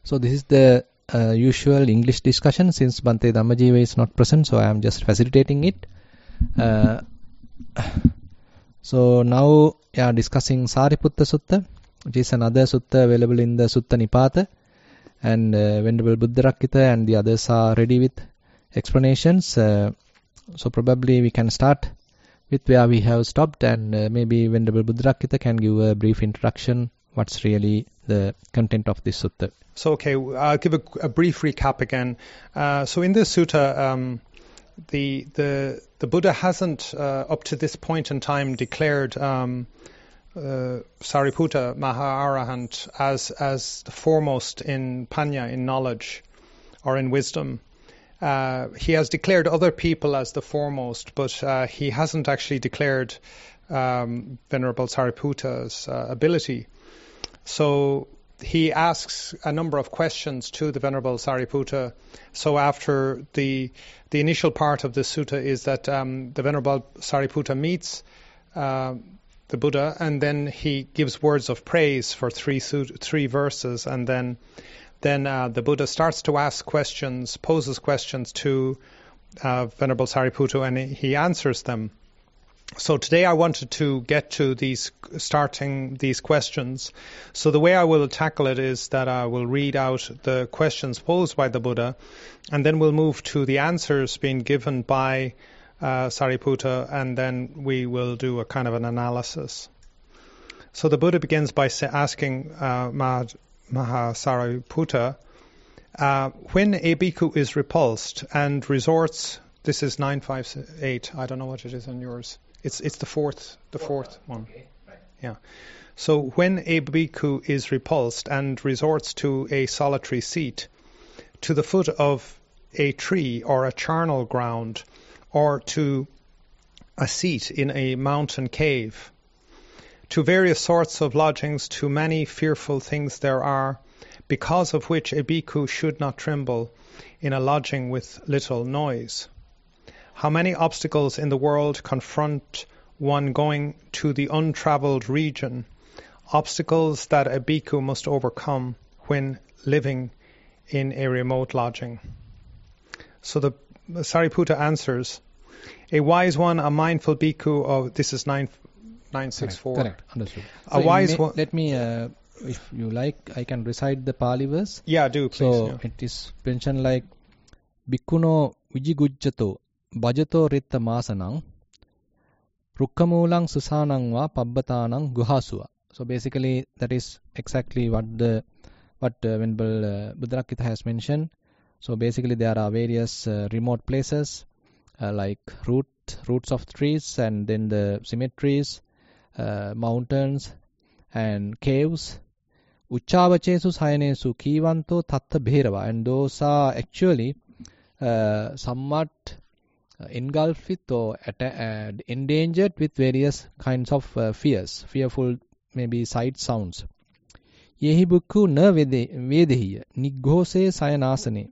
So this is the usual English discussion. Since Bhante Dhammajiva is not present, so I am just facilitating it. So now we are discussing Sariputta Sutta, which is another sutta available in the Sutta Nipata. And Venerable Buddharakkhita and the others are ready with explanations. So probably we can start with where we have stopped, and maybe Venerable Buddharakkhita can give a brief introduction. What's really the content of this sutta? So, okay, I'll give a brief recap again. So in this sutta, the Buddha hasn't up to this point in time declared Sariputta Maha-Arahant as the foremost in Panya, in knowledge or in wisdom. He has declared other people as the foremost, but he hasn't actually declared Venerable Sariputta's ability. So he asks a number of questions to the Venerable Sariputta. So after the initial part of the sutta is that the Venerable Sariputta meets the Buddha, and then he gives words of praise for three verses, and then the Buddha starts to ask questions, poses questions to Venerable Sariputta, and he answers them. So today I wanted to get to starting these questions. So the way I will tackle it is that I will read out the questions posed by the Buddha, and then we'll move to the answers being given by Sariputta, and then we will do a kind of an analysis. So the Buddha begins by asking Mahasariputta, when a bhikkhu is repulsed and resorts, this is 958, I don't know what it is on yours. It's the fourth one. Okay, right. Yeah. So when a bhikkhu is repulsed and resorts to a solitary seat, to the foot of a tree or a charnel ground, or to a seat in a mountain cave, to various sorts of lodgings, to many fearful things there are, because of which a bhikkhu should not tremble in a lodging with little noise. How many obstacles in the world confront one going to the untravelled region, obstacles that a bhikkhu must overcome when living in a remote lodging. So the Sariputta answers, a wise one, a mindful bhikkhu of, this is 964. Correct. Understood. A wise one. Let me, if you like, I can recite the Pali verse. Yeah, do please. So yeah. it is mentioned like, Bhikkhuno vijigujjato bhajato ritta masanang rukkamulang susanang va pabbatanang guhasuva. So basically that is exactly what Venerable Buddharakkhita has mentioned. So basically there are various remote places like roots of trees, and then the cemeteries, mountains and caves. Uchavachesu sayanesu kivanto tatta bherava, and those are actually somewhat engulfed with or endangered with various kinds of fearful maybe sight sounds. Yehi bhikkhu na vedehiya nighose sayanasane.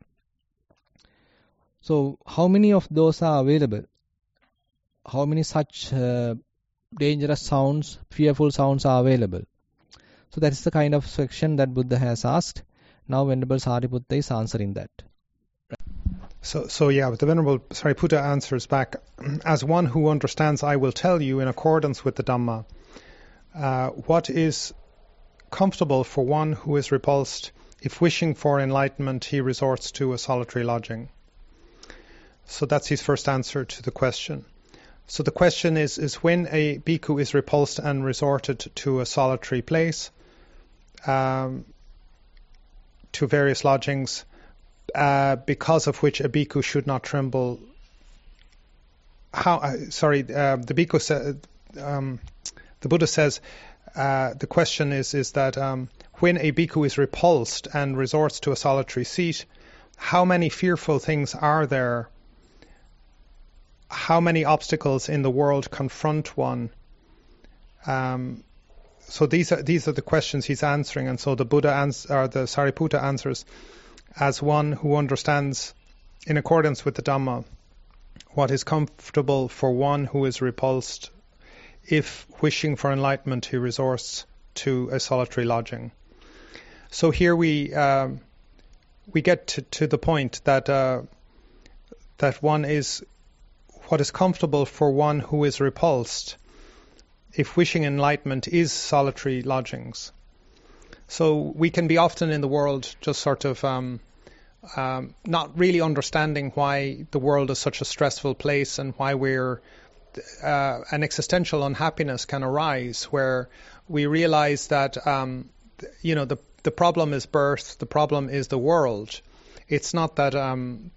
So how many of those are available? How many such dangerous sounds, fearful sounds are available? So that is the kind of section that Buddha has asked. Now Venerable Sariputta is answering that. So the Venerable Sariputta answers back, as one who understands, I will tell you in accordance with the Dhamma, what is comfortable for one who is repulsed, if wishing for enlightenment he resorts to a solitary lodging. So that's his first answer to the question. So the question is when a bhikkhu is repulsed and resorted to a solitary place, to various lodgings, because of which a bhikkhu should not tremble. The bhikkhu said, the Buddha says, the question is that when a bhikkhu is repulsed and resorts to a solitary seat, how many fearful things are there? How many obstacles in the world confront one? So these are the questions he's answering, and so the the Sariputta answers, as one who understands, in accordance with the Dhamma, what is comfortable for one who is repulsed, if wishing for enlightenment he resorts to a solitary lodging. So here we we get to the point that that one is what is comfortable for one who is repulsed, if wishing enlightenment, is solitary lodgings. So we can be often in the world just sort of not really understanding why the world is such a stressful place and why an existential unhappiness can arise, where we realize that the problem is birth, the problem is the world. It's not that I'm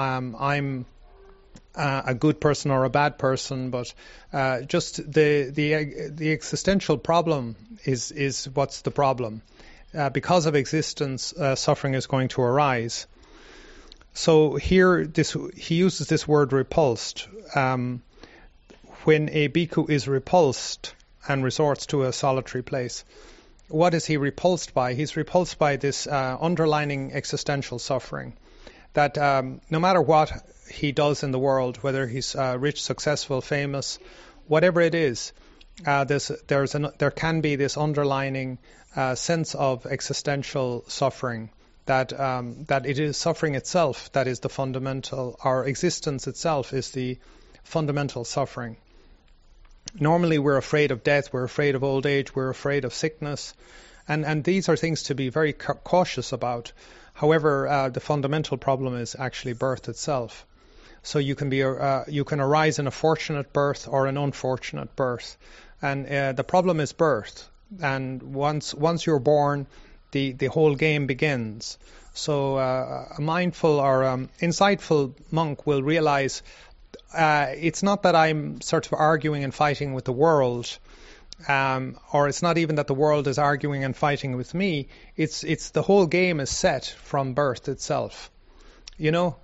a good person or a bad person, but just the existential problem is what's the problem. Because of existence, suffering is going to arise. So here, he uses this word repulsed. When a bhikkhu is repulsed and resorts to a solitary place, what is he repulsed by? He's repulsed by this underlying existential suffering. That no matter what he does in the world, whether he's rich, successful, famous, whatever it is, there can be this underlying sense of existential suffering. That it is suffering itself that is the fundamental. Our existence itself is the fundamental suffering. Normally, we're afraid of death, we're afraid of old age, we're afraid of sickness, and these are things to be very cautious about. However, the fundamental problem is actually birth itself. So you can arise in a fortunate birth or an unfortunate birth, and the problem is birth. And once you're born, the whole game begins. So a mindful or insightful monk will realize it's not that I'm sort of arguing and fighting with the world, or it's not even that the world is arguing and fighting with me. It's the whole game is set from birth itself. You know,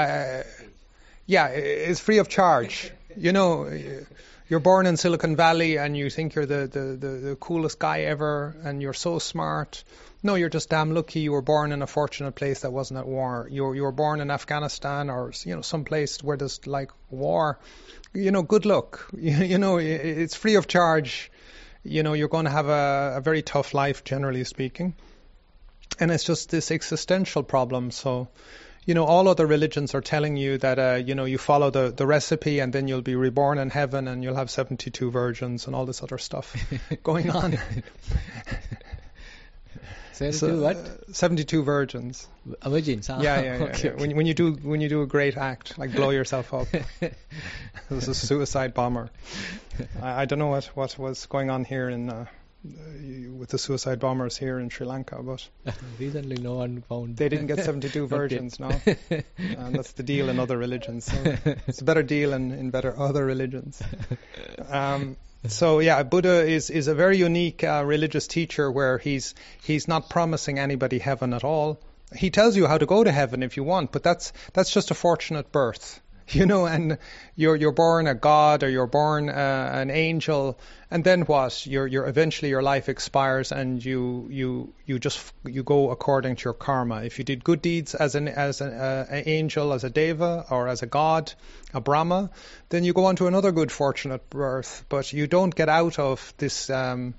it's free of charge. You know, you're born in Silicon Valley and you think you're the coolest guy ever and you're so smart. No, you're just damn lucky you were born in a fortunate place that wasn't at war. You were born in Afghanistan or, some place where there's like war. Good luck. It's free of charge. You're going to have a very tough life, generally speaking. And it's just this existential problem. So, all other religions are telling you that, you follow the recipe and then you'll be reborn in heaven and you'll have 72 virgins and all this other stuff going on. 72 what? 72 virgins. Virgins. Yeah. Okay. When you do a great act, like blow yourself up. This is a suicide bomber. I don't know what was going on here with the suicide bombers here in Sri Lanka, but recently no one found. They didn't get 72 virgins, no. And that's the deal in other religions. So it's a better deal in better other religions. So Buddha is a very unique religious teacher where he's not promising anybody heaven at all. He tells you how to go to heaven if you want, but that's just a fortunate birth, and you're born a god or you're born an angel, and then what? You're eventually your life expires and you go according to your karma. If you did good deeds as an angel, as a deva, or as a god, a Brahma, then you go on to another good fortunate birth, but you don't get out of this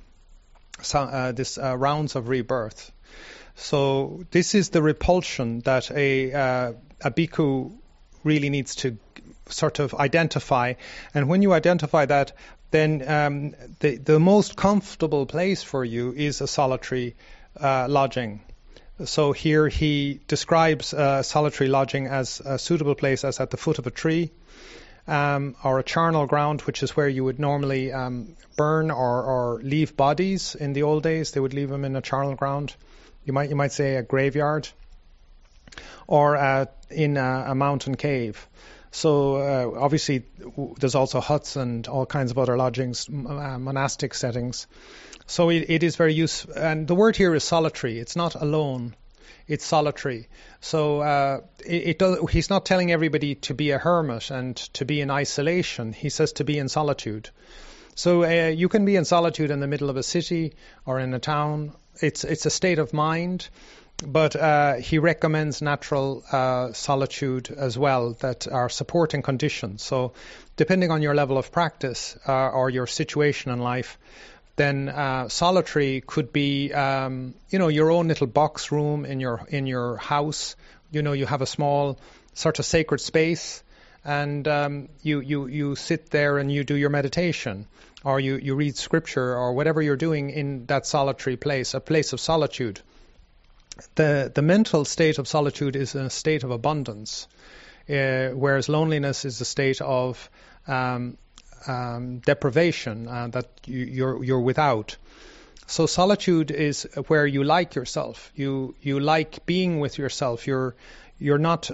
rounds of rebirth. So this is the repulsion that a bhikkhu really needs to sort of identify. And when you identify that, then the most comfortable place for you is a solitary lodging. So here he describes solitary lodging as a suitable place as at the foot of a tree, or a charnel ground, which is where you would normally burn or leave bodies. In the old days, they would leave them in a charnel ground. You might say a graveyard, or in a mountain cave. So obviously there's also huts and all kinds of other lodgings, monastic settings. So it is very useful. And the word here is solitary. It's not alone. It's solitary. So he's not telling everybody to be a hermit and to be in isolation. He says to be in solitude. So you can be in solitude in the middle of a city or in a town. It's a state of mind. But he recommends natural solitude as well, that are supporting conditions. So depending on your level of practice or your situation in life, then solitary could be, your own little box room in your house. You have a small sort of sacred space, and you sit there and you do your meditation, or you read scripture, or whatever you're doing in that solitary place, a place of solitude. The mental state of solitude is a state of abundance, whereas loneliness is a state of deprivation, that you're without. So solitude is where you like yourself. You like being with yourself. You're not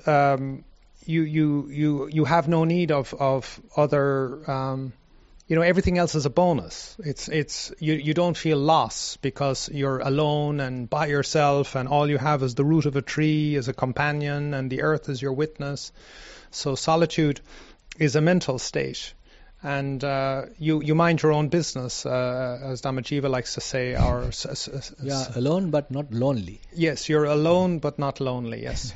you have no need of other. Everything else is a bonus. You don't feel lost because you're alone and by yourself, and all you have is the root of a tree as a companion, and the earth is your witness. So solitude is a mental state, and you mind your own business, as Dhammajiva likes to say. Alone but not lonely. Yes, you're alone but not lonely. Yes.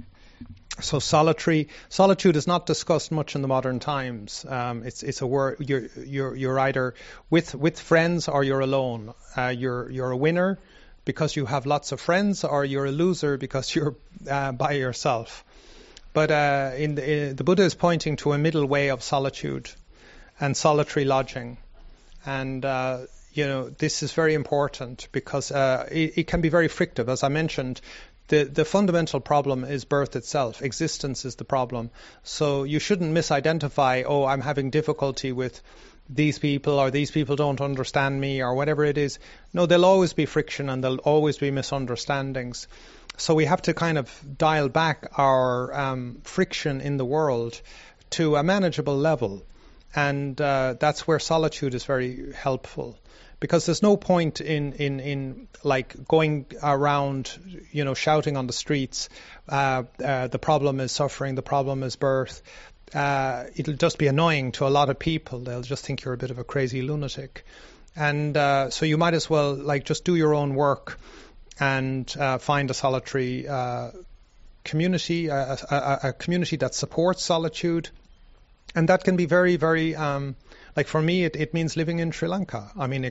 So solitude is not discussed much in the modern times. It's a word. You're either with friends or you're alone. You're a winner because you have lots of friends, or you're a loser because you're by yourself. But the Buddha is pointing to a middle way of solitude and solitary lodging, and this is very important because it can be very frictive, as I mentioned. The fundamental problem is birth itself. Existence is the problem. So you shouldn't misidentify, I'm having difficulty with these people, or these people don't understand me, or whatever it is. No, there'll always be friction and there'll always be misunderstandings. So we have to kind of dial back our friction in the world to a manageable level. And that's where solitude is very helpful. Because there's no point in like going around, shouting on the streets, the problem is suffering, the problem is birth. It'll just be annoying to a lot of people. They'll just think you're a bit of a crazy lunatic. And so you might as well just do your own work and find a solitary community, a community that supports solitude. And that can be very, very... for me, it means living in Sri Lanka. I mean,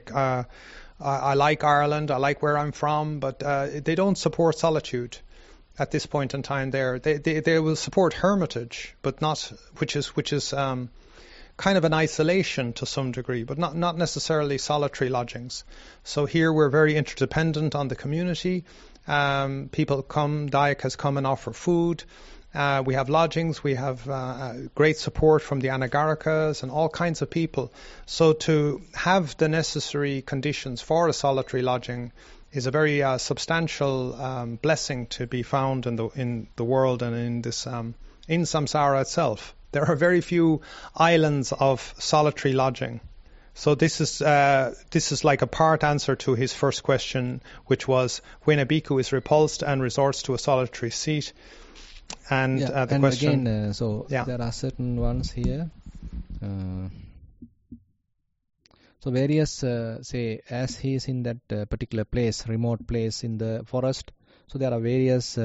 I like Ireland. I like where I'm from, but they don't support solitude at this point in time. They will support hermitage, but not which is kind of an isolation to some degree, but not necessarily solitary lodgings. So here we're very interdependent on the community. People come. Dayak has come and offer food. We have lodgings, we have great support from the Anagarikas and all kinds of people. So to have the necessary conditions for a solitary lodging is a very substantial blessing to be found in the world and in this in samsara itself. There are very few islands of solitary lodging. So this is like a part answer to his first question, which was when a bhikkhu is repulsed and resorts to a solitary seat. And the question again, there are certain ones here. So various say, as he is in that particular place, remote place in the forest, so there are various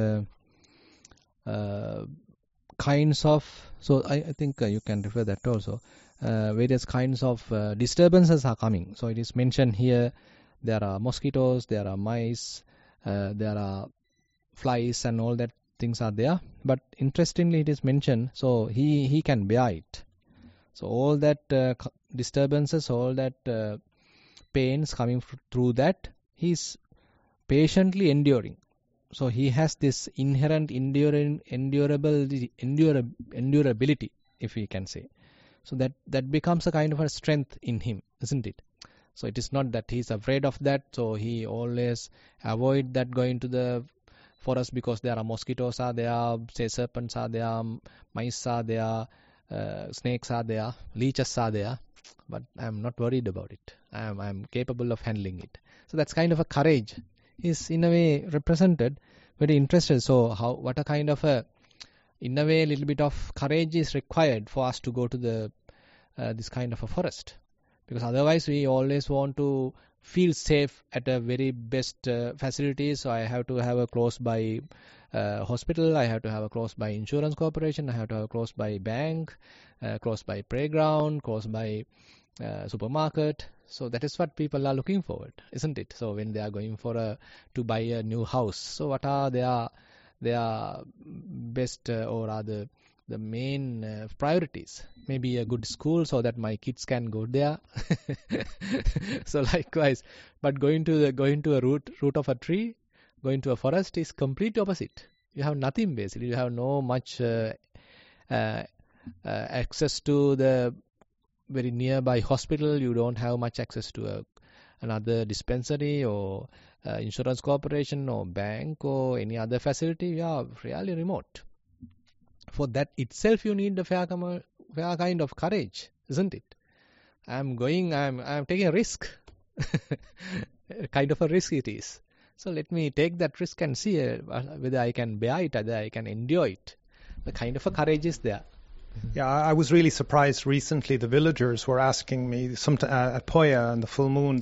kinds of, so I think you can refer that also, various kinds of disturbances are coming. So it is mentioned here, there are mosquitoes, there are mice, there are flies and all that things are there. But interestingly it is mentioned, so he can bear it. So all that disturbances, all that pains coming through that, he's patiently enduring. So he has this inherent endurability, if we can say. So that becomes a kind of a strength in him, isn't it? So it is not that he's afraid of that, so he always avoid that going to the forest because there are mosquitoes are there, say serpents are there, mice are there, snakes are there, leeches are there, but I'm not worried about it. I'm capable of handling it. So that's kind of a courage is in a way represented. Very interested. So what a kind of a, in a way, a little bit of courage is required for us to go to the this kind of a forest, because otherwise we always want to feel safe at a very best facilities. So I have to have a close by hospital, I have to have a close by insurance corporation, I have to have a close by bank, close by playground, close by supermarket. So that is what people are looking forward, isn't it? So when they are going to buy a new house, so what are their best or rather the main priorities? Maybe a good school so that my kids can go there. So likewise, but going to a root of a tree, going to a forest is complete opposite. You have nothing basically. You have no much access to the very nearby hospital. You don't have much access to another dispensary or insurance corporation or bank or any other facility. You are really remote. For that itself, you need a fair kind of courage, isn't it? I'm taking a risk. Kind of a risk it is. So let me take that risk and see whether I can bear it, whether I can endure it. The kind of a courage is there. Yeah, I was really surprised recently. The villagers were asking me at Poya and the full moon.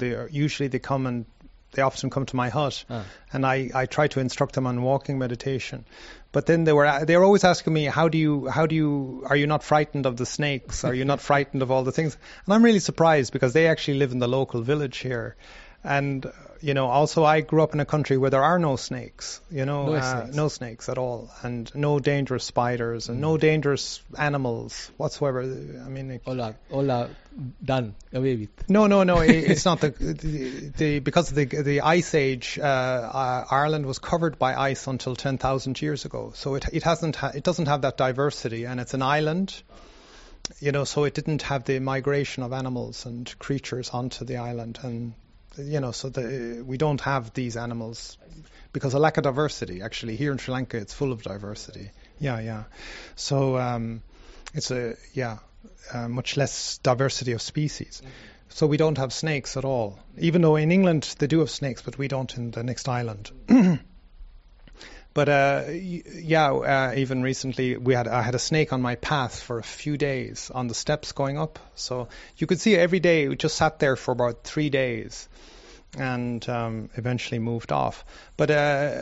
They often come to my hut, and I try to instruct them on walking meditation. But then they were always asking me, are you not frightened of the snakes? Are you not frightened of all the things? And I'm really surprised because they actually live in the local village here. And, also I grew up in a country where there are no snakes, no snakes at all, and no dangerous spiders and no dangerous animals whatsoever. I mean, all are done away with. No, it's not because of the ice age. Ireland was covered by ice until 10,000 years ago, so it doesn't have that diversity, and it's an island. So it didn't have the migration of animals and creatures onto the island, and we don't have these animals because of lack of diversity. Actually, here in Sri Lanka, it's full of diversity. Yeah. So it's much less diversity of species. So we don't have snakes at all. Even though in England they do have snakes, but we don't in the next island. But even recently I had a snake on my path for a few days on the steps going up. So you could see it every day. We just sat there for about 3 days, and eventually moved off. But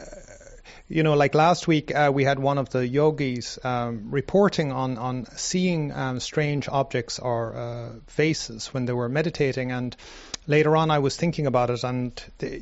like last week, we had one of the yogis reporting on seeing strange objects or faces when they were meditating. And later on, I was thinking about it, and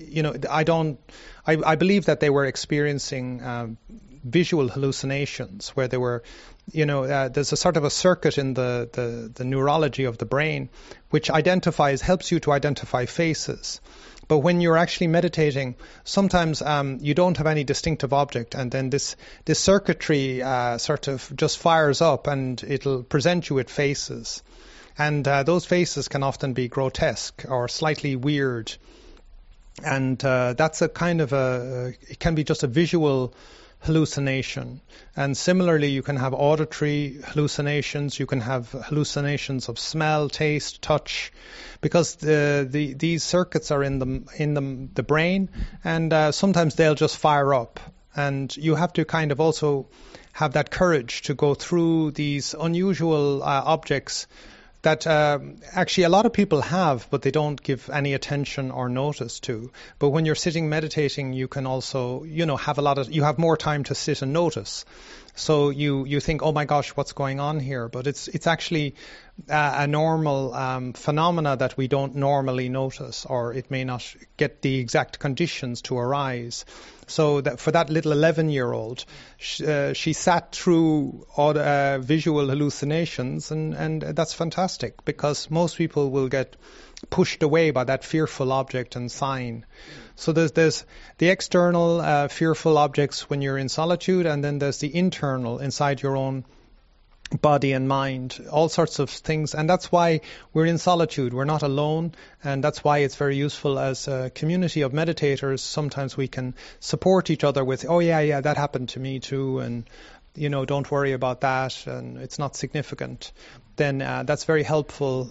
I believe that they were experiencing visual hallucinations where they were, there's a sort of a circuit in the neurology of the brain which helps you to identify faces. But when you're actually meditating, sometimes you don't have any distinctive object, and then this circuitry sort of just fires up, and it'll present you with faces. And those faces can often be grotesque or slightly weird. And that's a kind of it can be just a visual hallucination. And similarly, you can have auditory hallucinations. You can have hallucinations of smell, taste, touch, because these circuits are in the brain, and sometimes they'll just fire up. And you have to kind of also have that courage to go through these unusual objects that actually a lot of people have, but they don't give any attention or notice to. But when you're sitting meditating, you can also, you have more time to sit and notice. So you think, oh my gosh, what's going on here? But it's actually a normal phenomena that we don't normally notice, or it may not get the exact conditions to arise. So that for that little 11-year-old, she sat through all visual hallucinations, and that's fantastic, because most people will get pushed away by that fearful object and sign. So there's the external fearful objects when you're in solitude, and then there's the internal inside your own body and mind, all sorts of things. And that's why we're in solitude. We're not alone, and that's why it's very useful as a community of meditators. Sometimes we can support each other with, oh yeah, that happened to me too, and don't worry about that, and it's not significant. Then that's very helpful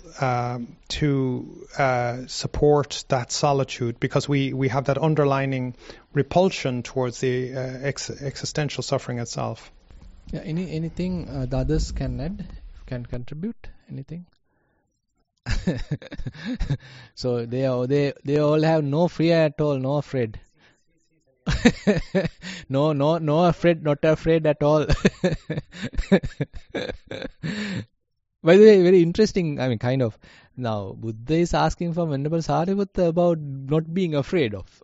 to support that solitude, because we have that underlining repulsion towards the existential suffering itself. Yeah, anything the others can add, can contribute, anything? So they all have no fear at all, no afraid. no afraid, not afraid at all. By the way, very interesting. I mean, kind of. Now, Buddha is asking from Venerable Sariputta about not being afraid of.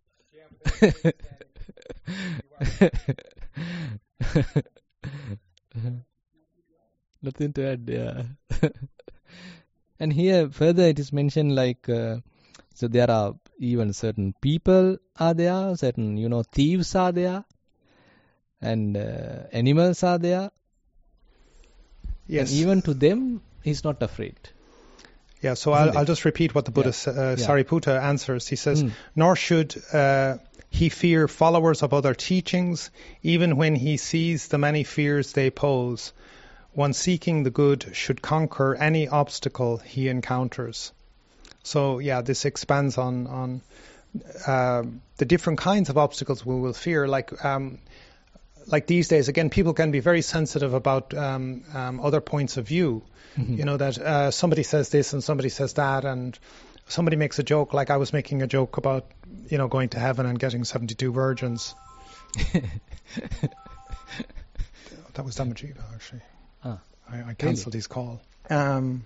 Nothing to add, yeah. And here further it is mentioned like, so there are even certain people are there, certain, thieves are there, and animals are there. Yes. And even to them, he's not afraid. Yeah, so I'll just repeat what the Buddha, Sariputta answers. He says, nor should he fear followers of other teachings, even when he sees the many fears they pose. One seeking the good should conquer any obstacle he encounters. So, yeah, this expands on the different kinds of obstacles we will fear. Like these days, again, people can be very sensitive about other points of view. Mm-hmm. That somebody says this and somebody says that, and somebody makes a joke, like I was making a joke about, going to heaven and getting 72 virgins. That was Dhammajiva, actually. I cancelled his call. Again,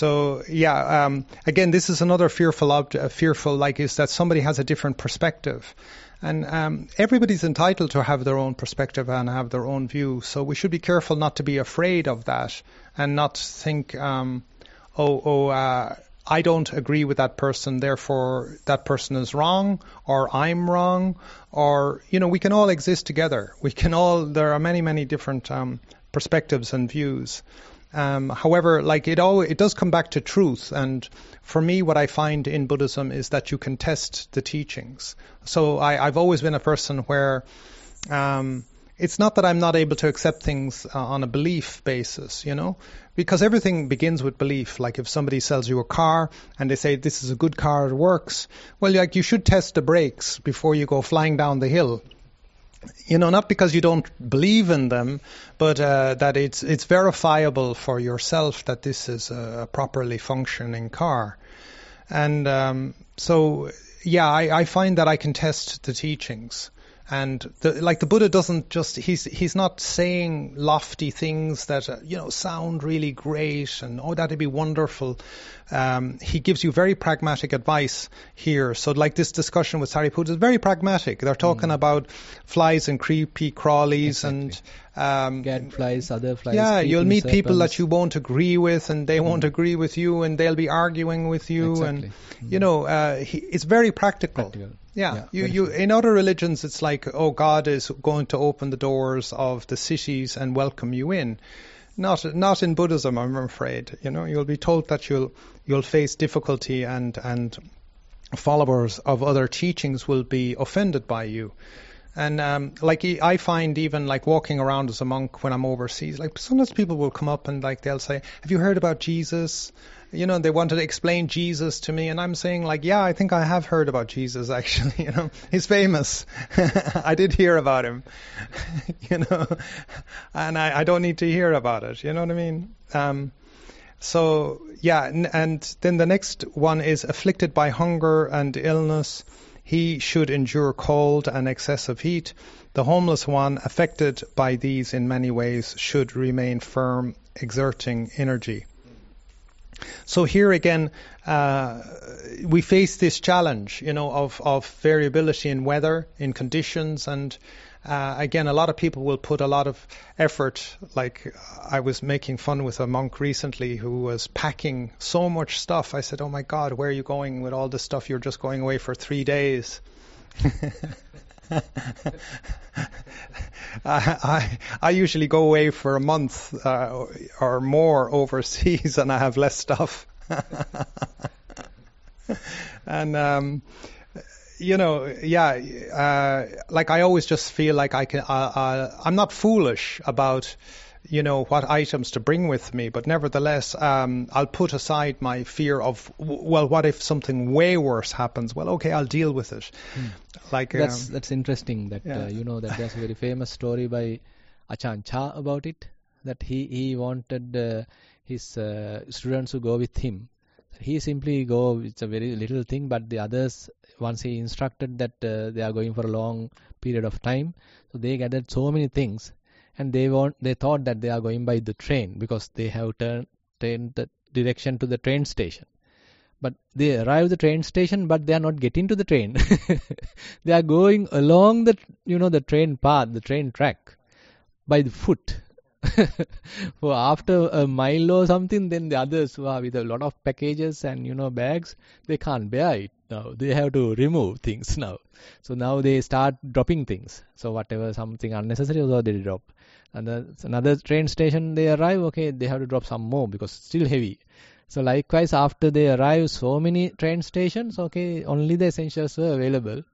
this is another fearful, is that somebody has a different perspective. And everybody's entitled to have their own perspective and have their own view. So we should be careful not to be afraid of that and not think, I don't agree with that person, therefore that person is wrong, or I'm wrong, or, we can all exist together. There are many, many different perspectives and views. However, it does come back to truth. And for me, what I find in Buddhism is that you can test the teachings. So I've always been a person where it's not that I'm not able to accept things on a belief basis, because everything begins with belief. Like if somebody sells you a car and they say this is a good car, it works. Well, you should test the brakes before you go flying down the hill. Not because you don't believe in them, but that it's verifiable for yourself that this is a properly functioning car. And I find that I can test the teachings. And the Buddha doesn't just, he's not saying lofty things that, sound really great and, that'd be wonderful. He gives you very pragmatic advice here. So like this discussion with Sariputta is very pragmatic. They're talking about flies and creepy crawlies and gadflies, other flies. Yeah, you'll meet people that you won't agree with and they won't agree with you and they'll be arguing with you. Exactly. And, it's very practical. Yeah, you in other religions it's like, God is going to open the doors of the cities and welcome you in. Not in Buddhism, I'm afraid. You'll be told that you'll face difficulty and followers of other teachings will be offended by you. And I find even like walking around as a monk when I'm overseas, like sometimes people will come up and like they'll say, "Have you heard about Jesus?" They wanted to explain Jesus to me, and I'm saying like, yeah, I think I have heard about Jesus actually. He's famous. I did hear about him. And I don't need to hear about it. You know what I mean? And then the next one is afflicted by hunger and illness. He should endure cold and excessive heat. The homeless one, affected by these in many ways, should remain firm, exerting energy. So here again, we face this challenge, of variability in weather, in conditions, and again, a lot of people will put a lot of effort. Like I was making fun with a monk recently who was packing so much stuff. I said, "Oh my God, where are you going with all this stuff? You're just going away for 3 days." I usually go away for a month or more overseas, and I have less stuff. And like I always just feel like I'm not foolish about what items to bring with me, but nevertheless, I'll put aside my fear of, well, what if something way worse happens? Well, okay, I'll deal with it. Like that's interesting. That that there's a very famous story by Ajahn Chah about it. That he wanted his students to go with him. He simply go. It's a very little thing, but the others, once he instructed that they are going for a long period of time, so they gathered so many things. And they thought that they are going by the train because they have the direction to the train station. But they arrive at the train station, but they are not getting to the train. They are going along the train path, the train track, by the foot. So after a mile or something, then the others who are with a lot of packages and bags, they can't bear it now. They have to remove things now. So now they start dropping things. So whatever something unnecessary, so they drop. And another train station they arrive, okay, they have to drop some more because it's still heavy. So likewise, after they arrive, so many train stations, okay, only the essentials were available.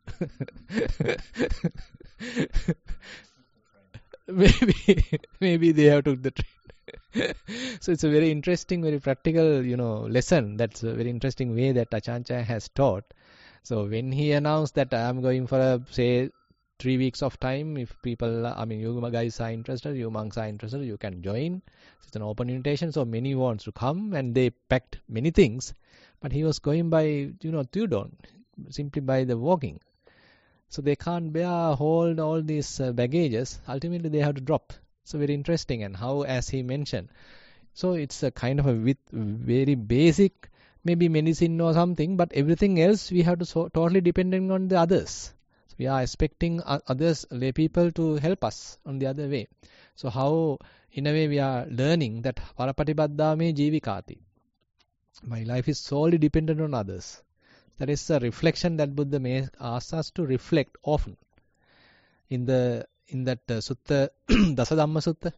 Maybe they have took the train. So it's a very interesting, very practical, lesson. That's a very interesting way that Ajahn Chah has taught. So when he announced that I am going for say 3 weeks of time, if people, you guys are interested, you monks are interested, you can join. It's an open invitation, so many wants to come, and they packed many things. But he was going by, Tudon, simply by the walking. So they can't hold all these baggages. Ultimately, they have to drop. So very interesting, and how, as he mentioned, so it's a kind of a very basic, maybe medicine or something, but everything else we have to totally depending on the others. So we are expecting others, lay people, to help us on the other way. So how, in a way, we are learning that parapatibaddha me jivikati. My life is solely dependent on others. That is a reflection that Buddha may ask us to reflect often. In that sutta, Dasadhamma Sutta,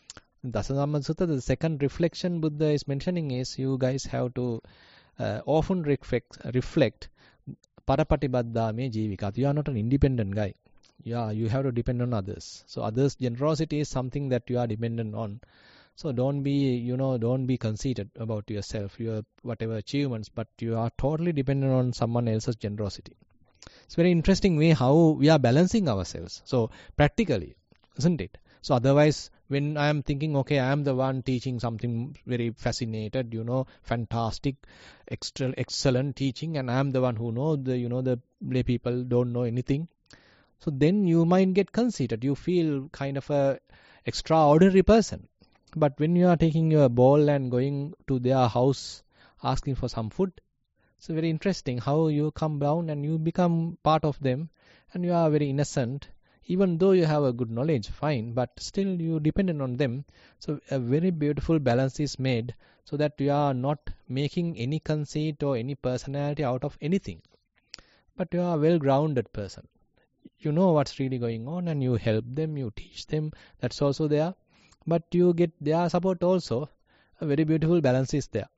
the second reflection Buddha is mentioning is you guys have to often reflect parapatibaddha me jivikati. You are not an independent guy. Yeah, you have to depend on others. So others' generosity is something that you are dependent on. So don't be conceited about yourself, your whatever achievements, but you are totally dependent on someone else's generosity. It's a very interesting way how we are balancing ourselves. So practically, isn't it? So otherwise, when I am thinking, okay, I am the one teaching something very fascinated, fantastic, excellent teaching, and I am the one who knows the lay people don't know anything. So then you might get conceited. You feel kind of a extraordinary person. But when you are taking your ball and going to their house asking for some food, it's very interesting how you come down and you become part of them, and you are very innocent. Even though you have a good knowledge, fine, but still you dependent on them. So a very beautiful balance is made so that you are not making any conceit or any personality out of anything. But you are a well-grounded person. You know what's really going on and you help them, you teach them. That's also there. But you get their support also. A very beautiful balance is there.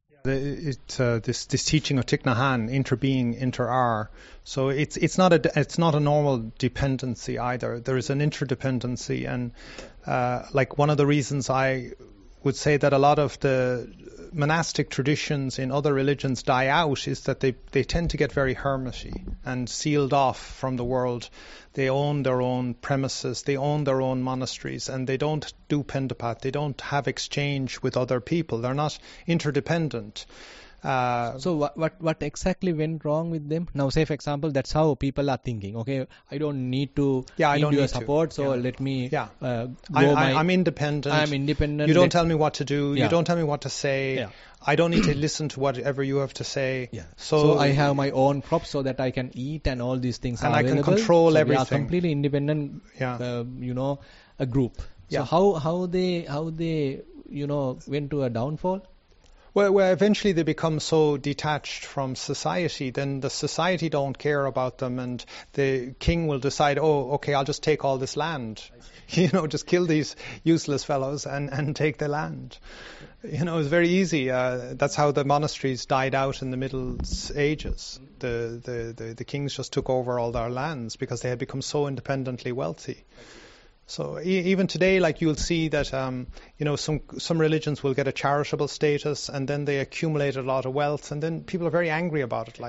This teaching of Thich Nhat Hanh, inter-being, inter-are. So it's not a normal dependency either. There is an interdependency, and like one of the reasons I would say that a lot of the monastic traditions in other religions die out is that they tend to get very hermity and sealed off from the world. They own their own premises, they own their own monasteries, and they don't do pendapat. They don't have exchange with other people. They're not interdependent. So what exactly went wrong with them? Now, say for example, that's how people are thinking. Okay, I don't need to need your support, so let me I'm independent. I'm independent. You don't tell me what to do. Yeah. You don't tell me what to say. Yeah. I don't need to listen to whatever you have to say. Yeah. So I have my own crops so that I can eat, and all these things and are I available. can control everything. We are completely independent. Yeah. A group. Yeah. So how they went to a downfall? Well, eventually they become so detached from society, then the society don't care about them, and the king will decide, oh, okay, I'll just take all this land. Just kill these useless fellows and take the land. It's very easy. That's how the monasteries died out in the Middle Ages. The kings just took over all their lands because they had become so independently wealthy. So even today, like you'll see that some religions will get a charitable status, and then they accumulate a lot of wealth, and then people are very angry about it.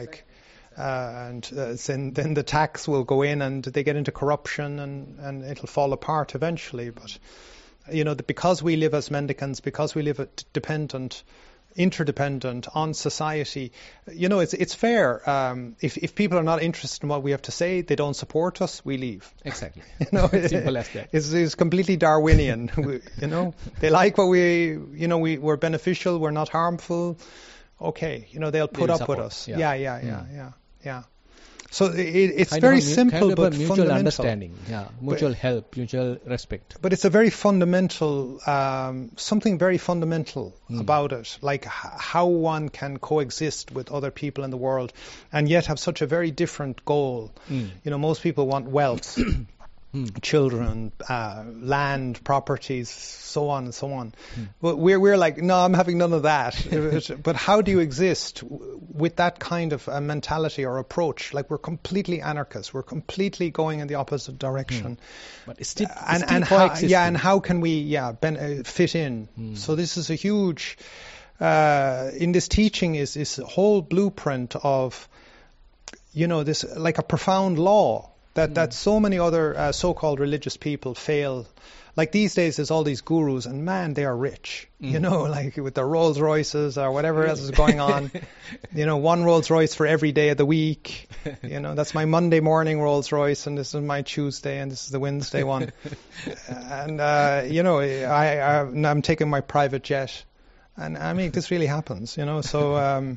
Then the tax will go in, and they get into corruption, and it'll fall apart eventually. But because we live as mendicants, because we live dependent, interdependent on society. You know, it's fair. If people are not interested in what we have to say, they don't support us, we leave. Exactly. You know, Simple as that. It's completely Darwinian. You know, they like what we're beneficial, we're not harmful. Okay, you know, they'll put up with us. Yeah. So it's Kind very of a simple, kind of but a mutual fundamental. understanding. Yeah, mutual help, mutual respect. But it's a very fundamental, something very fundamental about it, like how one can coexist with other people in the world and yet have such a very different goal. You know, most people want wealth, children, land, properties, so on and so on. But we're like, no, I'm having none of that. But how do you exist with that kind of a mentality or approach? Like, we're completely anarchists. We're completely going in the opposite direction. But it's still, and how can we fit in? So this is a huge in this teaching is a whole blueprint of, you know, this like a profound law that so many other so-called religious people fail. Like these days, there's all these gurus, and man, they are rich. You know, like with their Rolls Royces or whatever else is going on. You know, one Rolls Royce for every day of the week. You know, that's my Monday morning Rolls Royce, and this is my Tuesday, and this is the Wednesday one. And you know, I'm taking my private jet, and I mean, this really happens. You know, so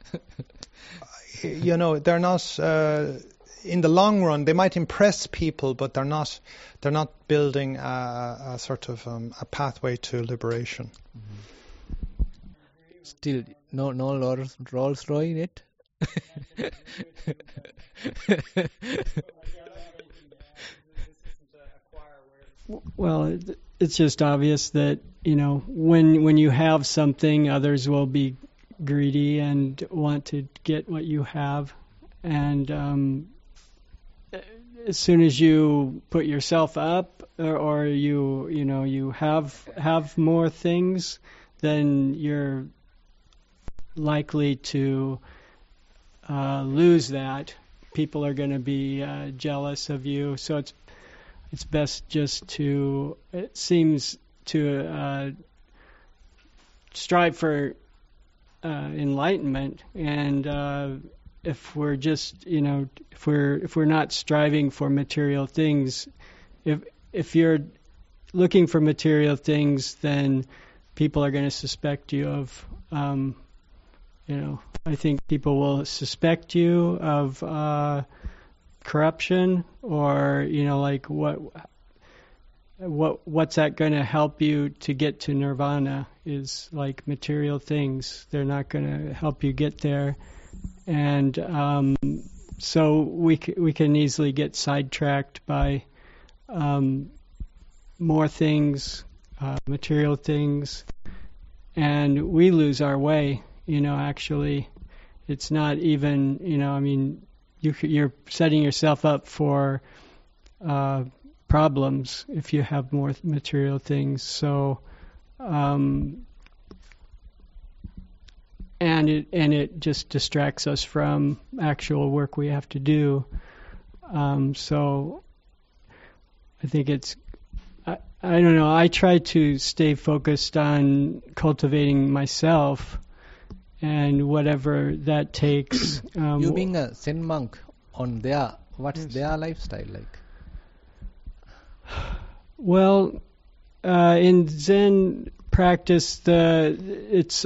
you know, they're not. In the long run, they might impress people, but they're not building a sort of a pathway to liberation. Still, no Rolls Royce in it. Well, it's just obvious that, you know, when you have something, others will be greedy and want to get what you have, and as soon as you put yourself up, or you have more things, then you're likely to lose that. People are going to be jealous of you, so it's best just to, it seems, to strive for enlightenment. And if we're just, you know, if we're not striving for material things, if you're looking for material things, then people are going to suspect you of, you know, I think people will suspect you of corruption, or, you know, like what's that going to help you to get to nirvana is like material things. They're not going to help you get there. And so we can easily get sidetracked by more things, material things, and we lose our way. You know, actually, it's not even, you know, I mean, you're setting yourself up for problems if you have more material things. So, and it just distracts us from actual work we have to do. So I think it's, I don't know, I try to stay focused on cultivating myself, and whatever that takes. You being a Zen monk, what's their lifestyle like? Well, in Zen practice, it's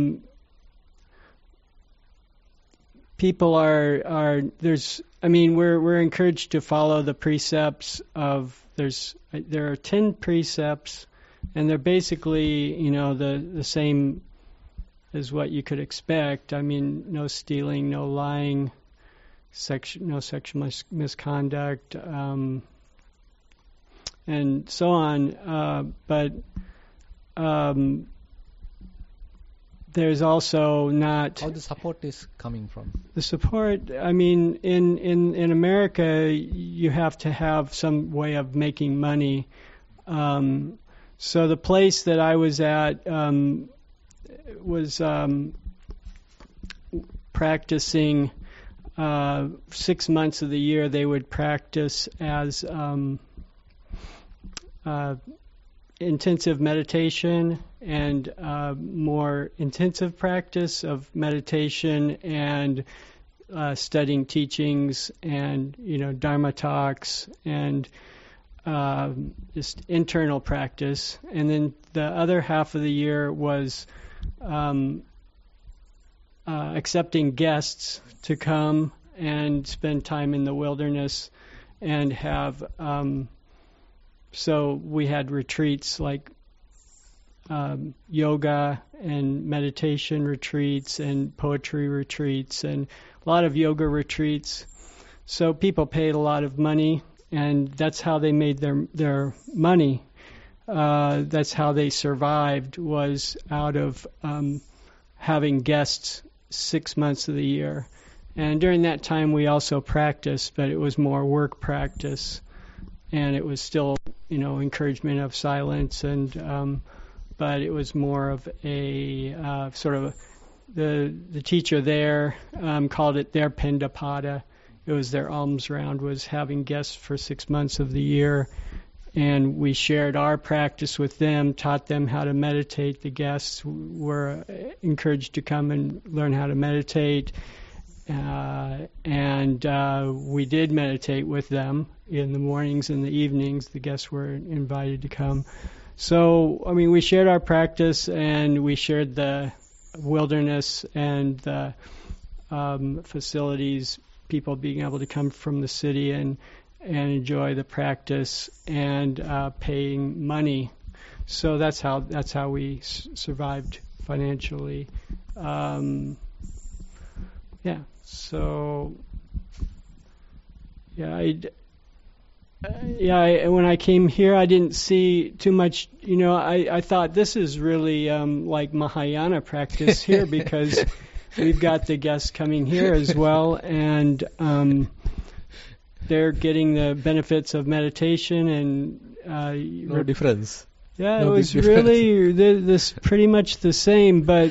people are there's, I mean, we're encouraged to follow the precepts of, there are 10 precepts, and they're basically, you know, the same as what you could expect. I mean, no stealing, no lying, no sexual misconduct, and so on. But there's also not... How the support is coming from? The support, I mean, in America, you have to have some way of making money. So the place that I was at was practicing 6 months of the year. They would practice as intensive meditation and more intensive practice of meditation and studying teachings and Dharma talks and just internal practice. And then the other half of the year was accepting guests to come and spend time in the wilderness and have so we had retreats like yoga and meditation retreats and poetry retreats and a lot of yoga retreats. So people paid a lot of money, and that's how they made their money. That's how they survived, was out of having guests 6 months of the year. And during that time we also practiced, but it was more work practice, and it was still encouragement of silence, and but it was more of a sort of the teacher there called it their Pindapada. It was their alms round, was having guests for 6 months of the year, and we shared our practice with them, taught them how to meditate. The guests were encouraged to come and learn how to meditate, and we did meditate with them in the mornings and the evenings. The guests were invited to come. So, we shared our practice, and we shared the wilderness and the facilities, people being able to come from the city and enjoy the practice, and paying money. So that's how we survived financially. When I came here, I didn't see too much. I thought this is really like Mahayana practice here because we've got the guests coming here as well, and they're getting the benefits of meditation and no difference. Yeah, no it was difference. really this pretty much the same, but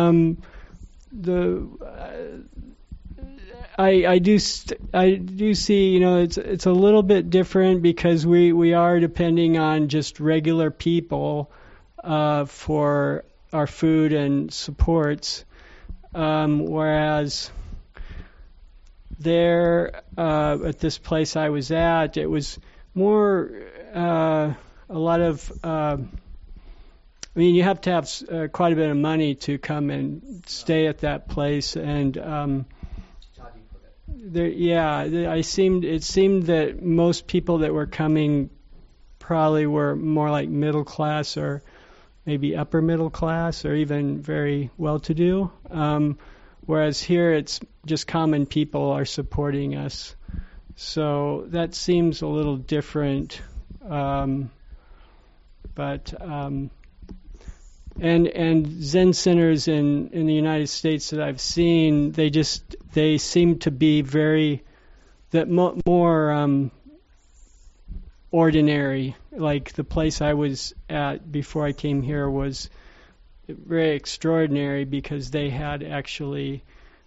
I do see, it's a little bit different because we are depending on just regular people for our food and supports, whereas there at this place I was at, it was more a lot of. You have to have quite a bit of money to come and stay at that place, and. It seemed that most people that were coming probably were more like middle class or maybe upper middle class or even very well-to-do, whereas here it's just common people are supporting us. So that seems a little different, And Zen centers in the United States that I've seen, they seem to be more ordinary. Like the place I was at before I came here was very extraordinary because they had actually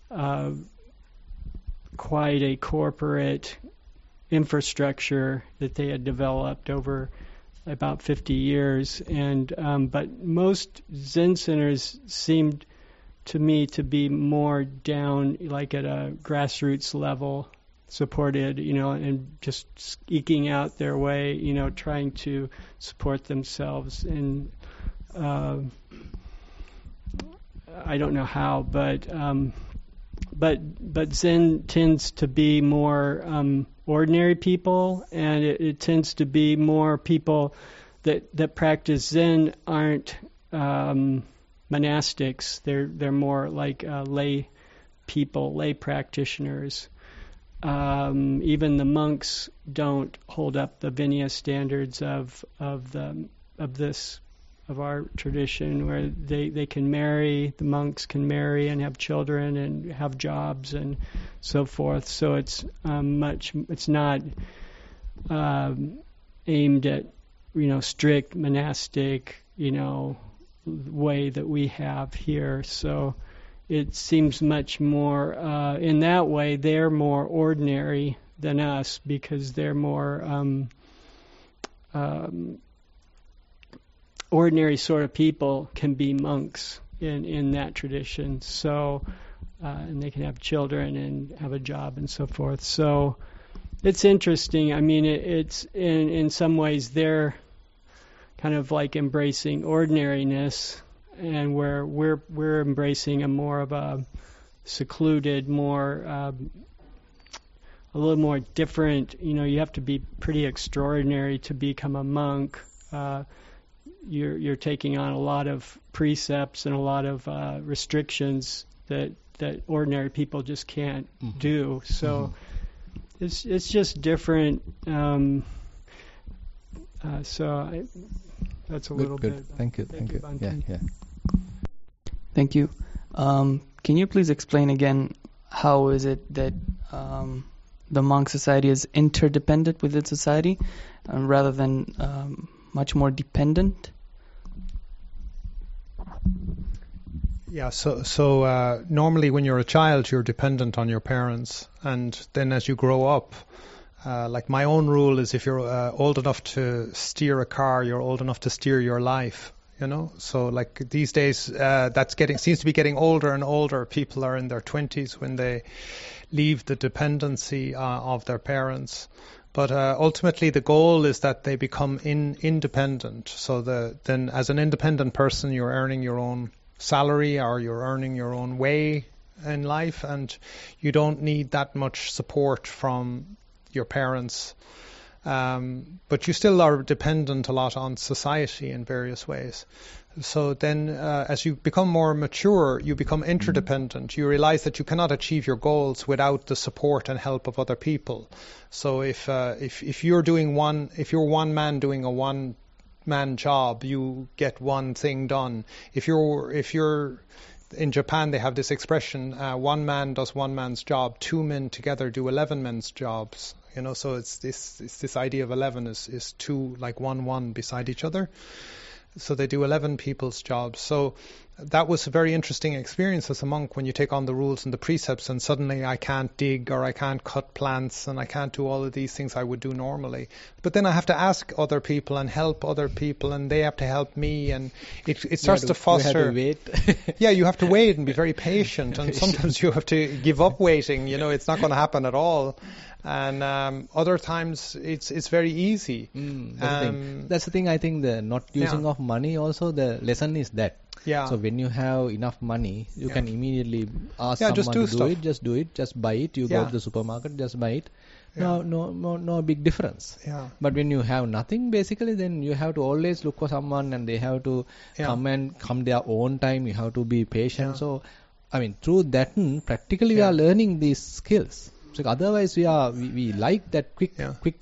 quite a corporate infrastructure that they had developed over about 50 years, and but most Zen centers seemed to me to be more down, like at a grassroots level, supported, and just eking out their way, trying to support themselves. And I don't know how, but Zen tends to be more ordinary people, and it tends to be more people that practice Zen aren't monastics. They're more like lay people, lay practitioners. Even the monks don't hold up the Vinaya standards of our tradition, where they can marry, the monks can marry and have children and have jobs and so forth. So it's not aimed at strict monastic way that we have here. So it seems much more in that way they're more ordinary than us because they're more ordinary sort of people can be monks in that tradition. So, and they can have children and have a job and so forth. So it's interesting. I mean, it's in some ways they're kind of like embracing ordinariness, and where we're embracing a more of a secluded, more a little more different. You know, you have to be pretty extraordinary to become a monk. You're taking on a lot of precepts and a lot of restrictions that ordinary people just can't do. So it's just different. That's a little good. bit. Thank you. Yeah. Thank you. Can you please explain again how is it that the monk society is interdependent within society rather than much more dependent? Yeah, so normally when you're a child, you're dependent on your parents, and then as you grow up, like my own rule is if you're old enough to steer a car, you're old enough to steer your life. You know, so like these days, seems to be getting older and older. People are in their 20s when they leave the dependency of their parents. But ultimately, the goal is that they become independent. So then, as an independent person, you're earning your own salary or you're earning your own way in life, and you don't need that much support from your parents. But you still are dependent a lot on society in various ways. So then as you become more mature, you become interdependent. You realize that you cannot achieve your goals without the support and help of other people. So if you're one man doing a one-man job, you get one thing done. If you're in Japan, they have this expression, one man does one man's job, two men together do 11 men's jobs. You know, so it's this idea of 11 is two, like one beside each other. So they do 11 people's jobs. So that was a very interesting experience as a monk when you take on the rules and the precepts, and suddenly I can't dig or I can't cut plants and I can't do all of these things I would do normally. But then I have to ask other people and help other people, and they have to help me, and it starts to foster. You have to wait. Yeah, you have to wait and be very patient, and sometimes you have to give up waiting. You know, it's not going to happen at all. And other times it's very easy. That's the thing. I think the not using of money also, the lesson is that. Yeah. So when you have enough money, you can immediately ask someone just to do it. Just do it. Just buy it. You go to the supermarket, just buy it. Yeah. No big difference. Yeah. But when you have nothing, basically, then you have to always look for someone, and they have to come their own time. You have to be patient. Yeah. So, I mean, through that, practically we are learning these skills. So otherwise, we like that quick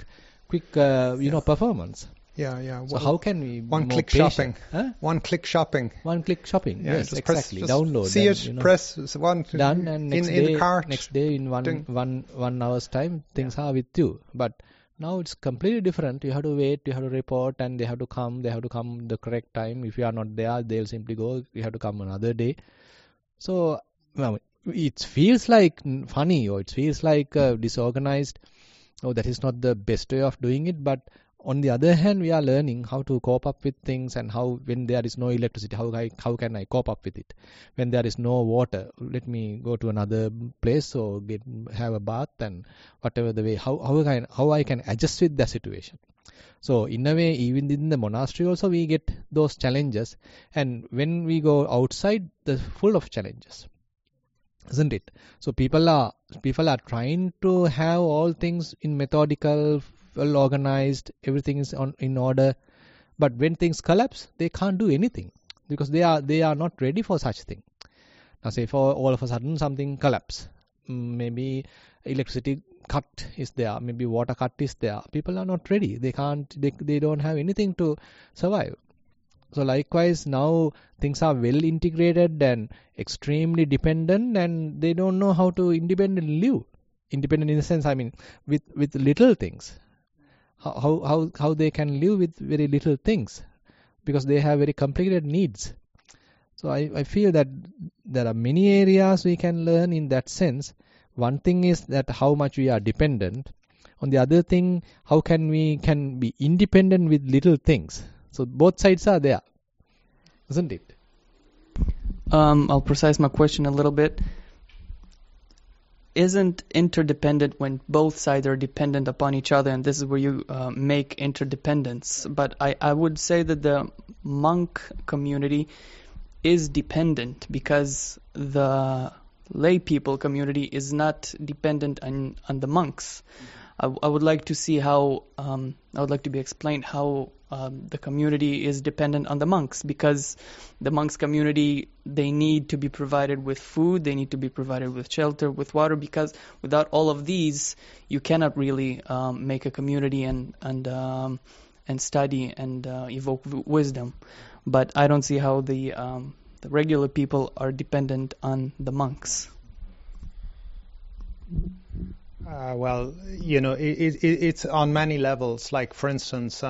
performance. Yeah. So how can we one-click shopping? One-click shopping. One-click shopping. Yeah, yes, exactly. Just download. See and, it. Press one. Done, and next day in one hour's time, things are with you. But now it's completely different. You have to wait. You have to report, and they have to come. They have to come the correct time. If you are not there, they'll simply go. You have to come another day. So it feels like funny, or it feels like disorganized. Oh, that is not the best way of doing it. But on the other hand, we are learning how to cope up with things, and how when there is no electricity, how can I cope up with it? When there is no water, let me go to another place or have a bath, and whatever the way, how I can adjust with the situation. So in a way, even in the monastery also we get those challenges, and when we go outside, they're full of challenges, isn't it? So people are trying to have all things in methodical, well organized, everything is in order, but when things collapse, they can't do anything because they are not ready for such thing. Now say for all of a sudden something collapse, maybe electricity cut is there, maybe water cut is there, people are not ready, they don't have anything to survive. So likewise, now things are well integrated and extremely dependent, and they don't know how to independently live. Independent in the sense, I mean, with little things. How they can live with very little things, because they have very complicated needs. So I feel that there are many areas we can learn in that sense. One thing is that how much we are dependent. On the other thing, how can we be independent with little things. So both sides are there. isn't it? I'll precise my question a little bit. Isn't interdependent when both sides are dependent upon each other, and this is where you make interdependence. But I would say that the monk community is dependent because the lay people community is not dependent on the monks. I would like to see how, I would like to be explained how the community is dependent on the monks, because the monks community, they need to be provided with food, they need to be provided with shelter, with water, because without all of these, you cannot really make a community and study and evoke wisdom. But I don't see how the regular people are dependent on the monks. Well, it's on many levels. Like, for instance,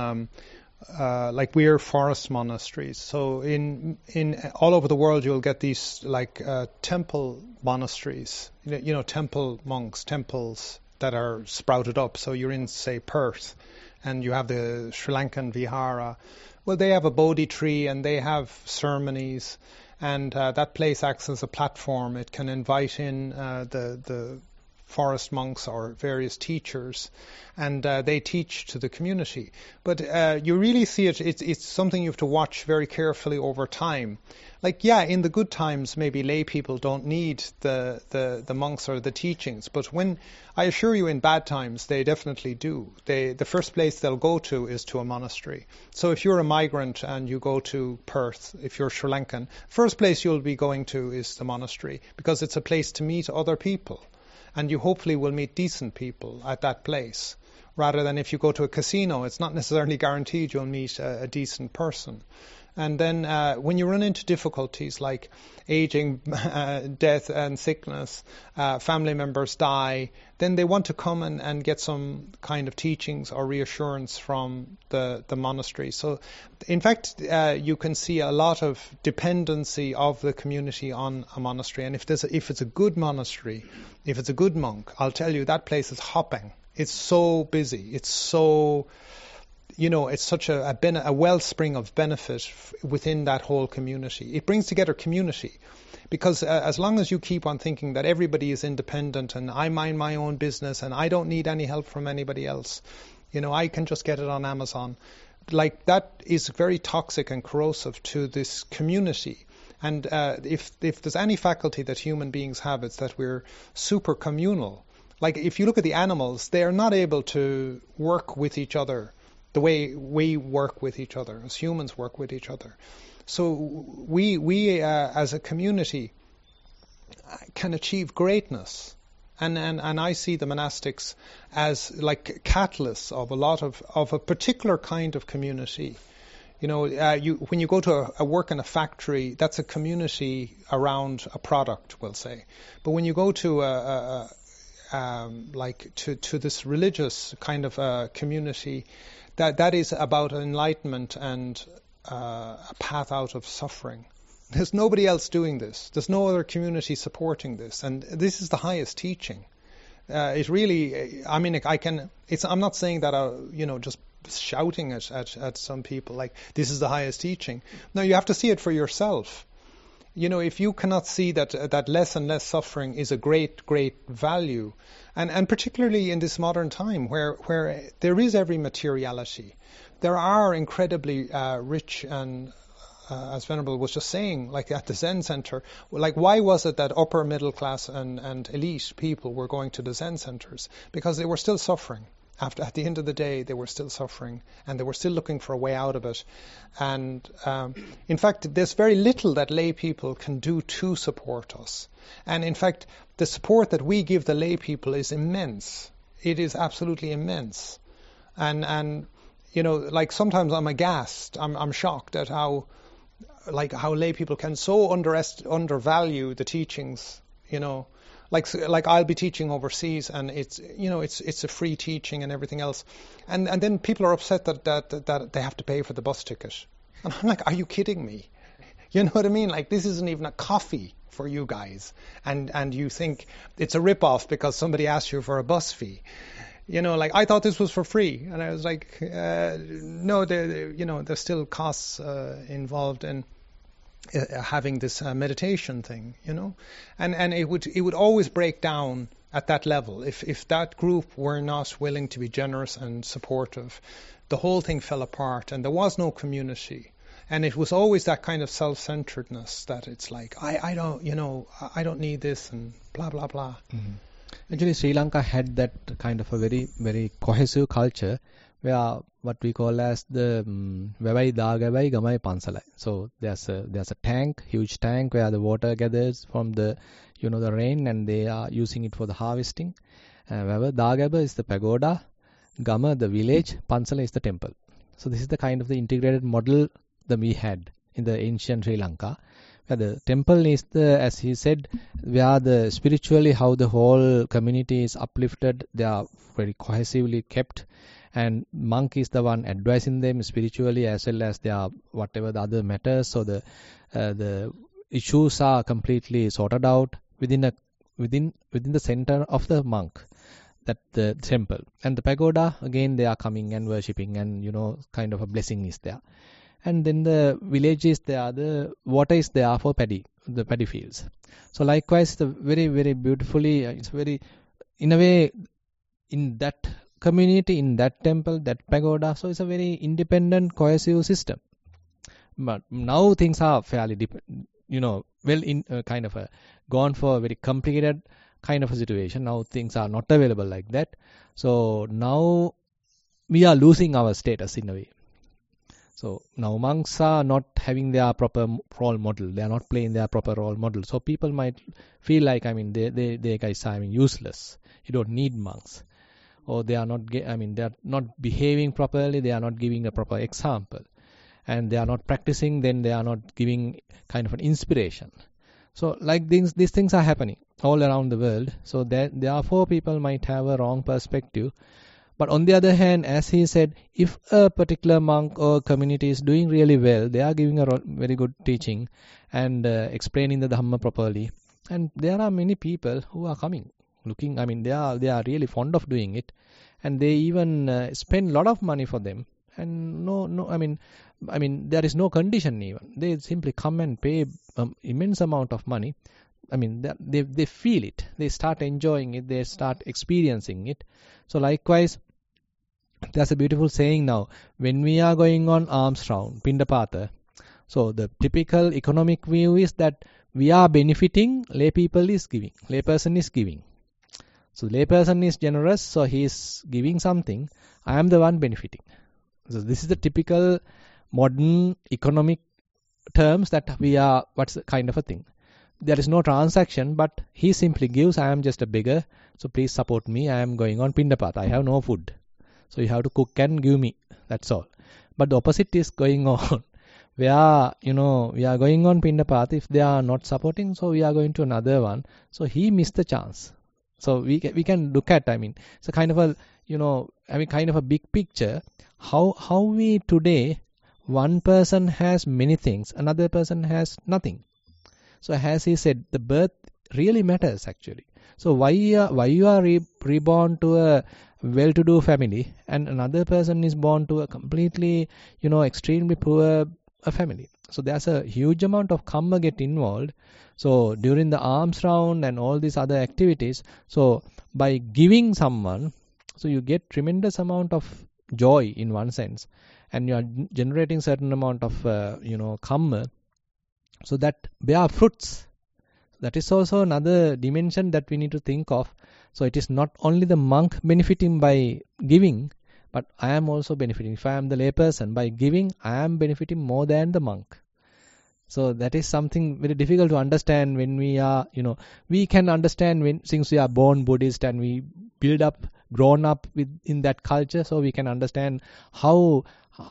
like we're forest monasteries. So in all over the world, you'll get these like temple monasteries. Temple monks, temples that are sprouted up. So you're in, say, Perth, and you have the Sri Lankan Vihara. Well, they have a Bodhi tree and they have ceremonies, and that place acts as a platform. It can invite in the forest monks or various teachers, and they teach to the community. But you really see it's something you have to watch very carefully over time. Like, yeah, in the good times, maybe lay people don't need the monks or the teachings, but when, I assure you, in bad times, they definitely do. The first place they'll go to is to a monastery. So if you're a migrant and you go to Perth, if you're Sri Lankan, first place you'll be going to is the monastery, because it's a place to meet other people. And you hopefully will meet decent people at that place, rather than if you go to a casino, it's not necessarily guaranteed you'll meet a decent person. And then when you run into difficulties like aging, death and sickness, family members die, then they want to come and get some kind of teachings or reassurance from the monastery. So, in fact, you can see a lot of dependency of the community on a monastery. And if it's a good monastery, if it's a good monk, I'll tell you, that place is hopping. It's so busy. It's so... it's such a wellspring of benefit within that whole community. It brings together community, because as long as you keep on thinking that everybody is independent and I mind my own business and I don't need any help from anybody else, I can just get it on Amazon, like that is very toxic and corrosive to this community. And if there's any faculty that human beings have, it's that we're super communal. Like, if you look at the animals, they are not able to work with each other the way we work with each other, as humans work with each other. So we as a community can achieve greatness. And I see the monastics as like catalysts of a lot of a particular kind of community. When you go to a work in a factory, that's a community around a product, we'll say. But when you go to to this religious kind of community, that is about enlightenment and a path out of suffering. There's nobody else doing this. There's no other community supporting this, and this is the highest teaching. It really, I mean, I'm not saying that just shouting at some people like this is the highest teaching. No, you have to see it for yourself. If you cannot see that less and less suffering is a great value, and particularly in this modern time where there is every materiality, there are incredibly rich and as Venerable was just saying, like at the Zen center, like why was it that upper middle class and elite people were going to the Zen centers? Because they were still suffering. At the end of the day, they were still suffering, and they were still looking for a way out of it. And in fact, there's very little that lay people can do to support us. And in fact, the support that we give the lay people is immense. It is absolutely immense. And like sometimes I'm aghast. I'm shocked at how lay people can so undervalue the teachings. Like I'll be teaching overseas, and it's a free teaching and everything else, and then people are upset that they have to pay for the bus ticket, and I'm like, are you kidding me? You know what I mean? Like, this isn't even a coffee for you guys, and you think it's a rip-off because somebody asked you for a bus fee. Like, I thought this was for free, and I was like, no, there's still costs involved, and having this meditation thing, and it would always break down at that level. If that group were not willing to be generous and supportive, the whole thing fell apart, and there was no community. And it was always that kind of self-centeredness that it's like, I don't need this and blah blah blah. Mm-hmm. Actually, Sri Lanka had that kind of a very, very cohesive culture where what we call as the Vevai Dagavai Gamai Pansalai. So there's a tank, huge tank where the water gathers from the the rain, and they are using it for the harvesting. Vevai Dagava is the pagoda, Gama the village, Pansala is the temple. So this is the kind of the integrated model that we had in the ancient Sri Lanka. Where the temple is as he said, where the spiritually how the whole community is uplifted, they are very cohesively kept. And monk is the one advising them spiritually as well as their whatever the other matters. So the issues are completely sorted out within the center of the monk, that the temple. And the pagoda, again, they are coming and worshipping, and kind of a blessing is there. And then the village is there, the water is there for the paddy fields. So likewise, the very, very beautifully, it's very, in a way, in that community, in that temple, that pagoda, so it's a very independent, cohesive system. But now things are fairly, kind of gone for a very complicated kind of a situation. Now things are not available like that. So now we are losing our status in a way. So now monks are not having their proper role model. They are not playing their proper role model. So people might feel like, they guys are useless. You don't need monks. Or they are not, they are not behaving properly. They are not giving a proper example. And they are not practicing, then they are not giving kind of an inspiration. So like these things are happening all around the world. So therefore people might have a wrong perspective. But on the other hand, as he said, if a particular monk or community is doing really well, they are giving a very good teaching and explaining the Dhamma properly. And there are many people who are coming, looking, they are really fond of doing it. And they even spend a lot of money for them. And there is no condition even. They simply come and pay immense amount of money. They feel it. They start enjoying it. They start experiencing it. So likewise, there's a beautiful saying now. When we are going on alms round, Pindapata, so the typical economic view is that we are benefiting, layperson is giving. So layperson is generous, so he is giving something. I am the one benefiting. So this is the typical modern economic terms that what's the kind of a thing. There is no transaction, but he simply gives, I am just a beggar, so please support me, I am going on Pindapata, I have no food. So you have to cook and give me, that's all. But the opposite is going on, where, we are going on Pindapata, if they are not supporting, so we are going to another one. So he missed the chance. So we can look at, it's a kind of a, kind of a big picture, how we today, one person has many things, another person has nothing. So as he said, the birth really matters actually. So why you are reborn to a well-to-do family and another person is born to a completely, extremely poor family. So there's a huge amount of karma get involved. So during the alms round and all these other activities, so by giving someone, so you get tremendous amount of joy in one sense, and you are generating certain amount of karma, so that bear fruits. That is also another dimension that we need to think of. So it is not only the monk benefiting by giving, but I am also benefiting. If I am the layperson, by giving, I am benefiting more than the monk. So that is something very difficult to understand when we are, we can understand since we are born Buddhist and we grown up in that culture, so we can understand how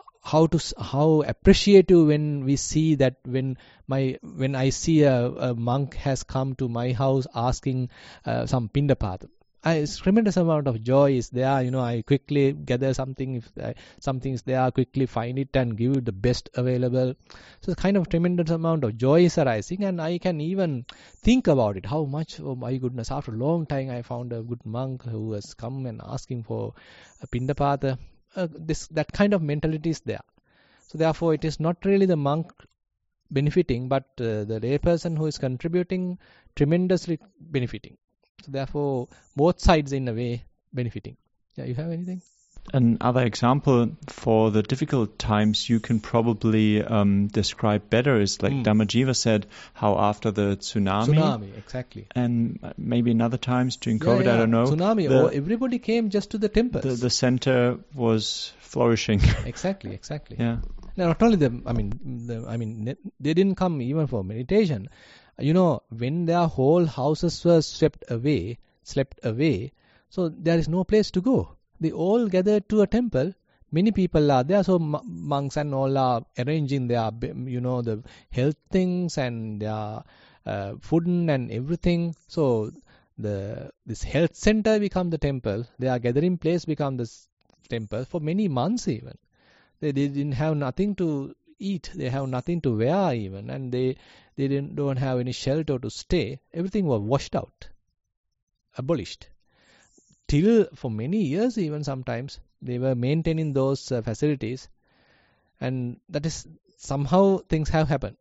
appreciative when we see that when I see a monk has come to my house asking some Pindapata. Tremendous amount of joy is there. I quickly gather something. If something is there, I quickly find it and give it the best available. So kind of tremendous amount of joy is arising, and I can even think about it. How much, oh my goodness, after a long time I found a good monk who has come and asking for a Pindapata. That kind of mentality is there. So therefore, it is not really the monk benefiting, but the layperson who is contributing tremendously benefiting. So therefore, both sides in a way benefiting. Yeah, you have anything? Another example for the difficult times you can probably describe better is like Dhammajiva said, how after the tsunami, exactly, and maybe in other times during COVID, I don't know, tsunami, everybody came just to the temples. The center was flourishing. Exactly. Yeah. Now, not only they didn't come even for meditation. When their whole houses were slept away, so there is no place to go. They all gathered to a temple. Many people are there, so monks and all are arranging their, the health things and their food and everything. So this health center become the temple. Their gathering place become this temple for many months even. They didn't have nothing to eat. They have nothing to wear even, and they don't have any shelter to stay. Everything was washed out, abolished. Till for many years even sometimes they were maintaining those facilities, and that is somehow things have happened.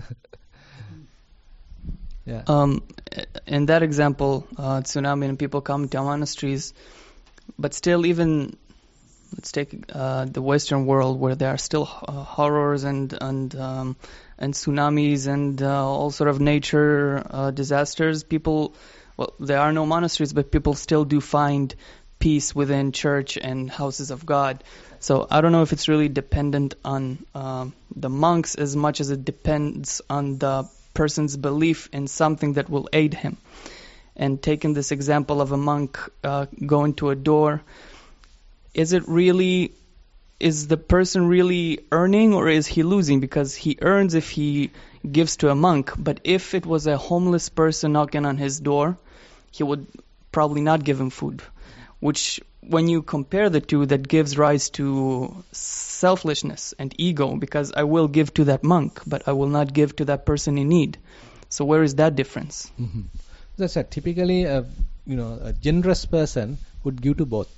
Yeah. In that example, tsunami and people come to monasteries, but still even let's take the Western world where there are still horrors and tsunamis and all sort of nature disasters. People. Well, there are no monasteries, but people still do find peace within church and houses of God. So I don't know if it's really dependent on the monks as much as it depends on the person's belief in something that will aid him. And taking this example of a monk going to a door, is the person really earning or is he losing? Because he earns if he gives to a monk, but if it was a homeless person knocking on his door, he would probably not give him food, which when you compare the two, that gives rise to selfishness and ego, because I will give to that monk, but I will not give to that person in need. So where is that difference? Mm-hmm. That's right. Typically, a generous person would give to both.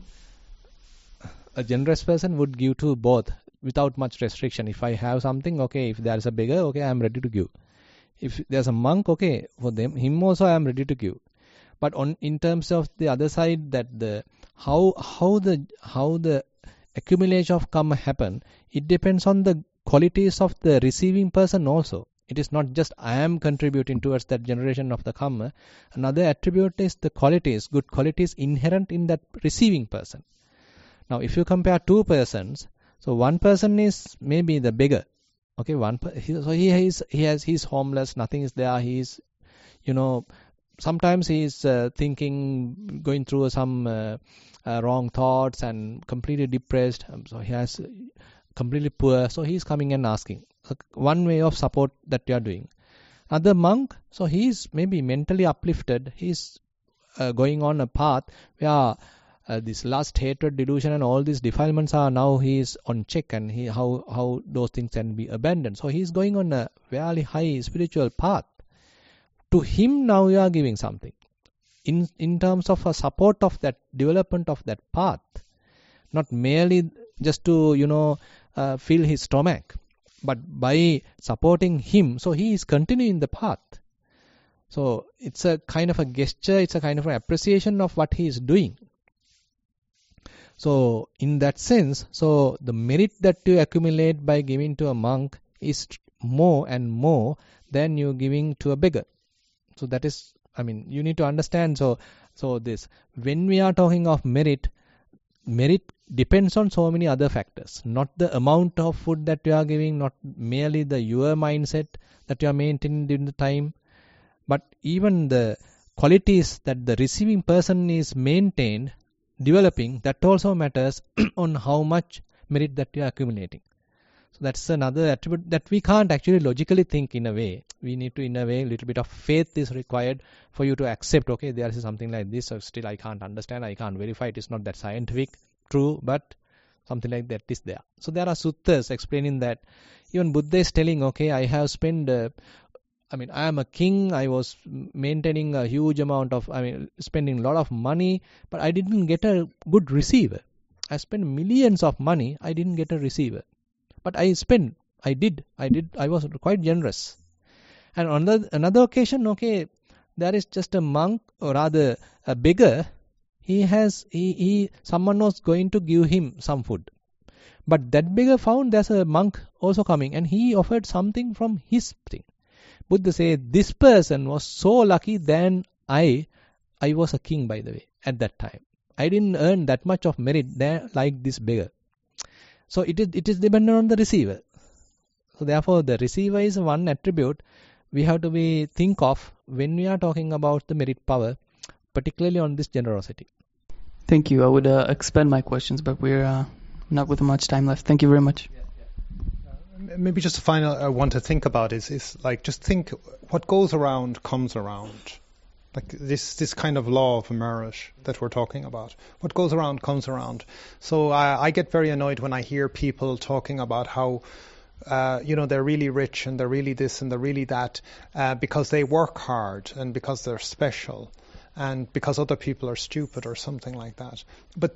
A generous person would give to both without much restriction. If I have something, okay, if there is a beggar, okay, I am ready to give. If there's a monk, okay, for him also I am ready to give. But in terms of the other side, that how the accumulation of karma happen, it depends on the qualities of the receiving person also. It is not just I am contributing towards that generation of the karma. Another attribute is the qualities, good qualities inherent in that receiving person. Now, if you compare two persons, so one person is maybe the beggar. Okay, he's homeless, nothing is there. He's, sometimes he's thinking, going through some wrong thoughts and completely depressed. So he has completely poor. So he's coming and asking. So one way of support that you are doing. Another monk, so he's maybe mentally uplifted. He's going on a path where this lust, hatred, delusion, and all these defilements are now he's on check, and how those things can be abandoned. So he's going on a very high spiritual path. To him now you are giving something in terms of a support of that development of that path, not merely just to fill his stomach, but by supporting him, so he is continuing the path. So it's a kind of a gesture, it's a kind of an appreciation of what he is doing. So in that sense, so the merit that you accumulate by giving to a monk is more and more than you giving to a beggar. So that is, you need to understand. So this, when we are talking of merit depends on so many other factors, not the amount of food that you are giving, not merely your mindset that you are maintaining during the time, but even the qualities that the receiving person is maintained, developing, that also matters on how much merit that you are accumulating. So that's another attribute that we can't actually logically think in a way. We need to, in a way, a little bit of faith is required for you to accept, okay, there is something like this, so still I can't understand, I can't verify, it is not that scientific, true, but something like that is there. So there are suttas explaining that. Even Buddha is telling, okay, I have spent, I am a king, I was maintaining a huge amount of, spending a lot of money, but I didn't get a good receiver. I spent millions of money, I didn't get a receiver. But I spent I did. I was quite generous. And on another occasion, okay, there is just a monk, or rather a beggar. Someone was going to give him some food. But that beggar found there's a monk also coming, and he offered something from his thing. Buddha said, this person was so lucky than I was a king, by the way, at that time. I didn't earn that much of merit there like this beggar. So it is dependent on the receiver. So therefore, the receiver is one attribute we have to think of when we are talking about the merit power, particularly on this generosity. Thank you. I would expand my questions, but we're not with much time left. Thank you very much. Maybe just a final one to think about is like, just think what goes around comes around. Like this kind of law of merit that we're talking about. What goes around comes around. So I get very annoyed when I hear people talking about how they're really rich and they're really this and they're really that because they work hard and because they're special and because other people are stupid or something like that. But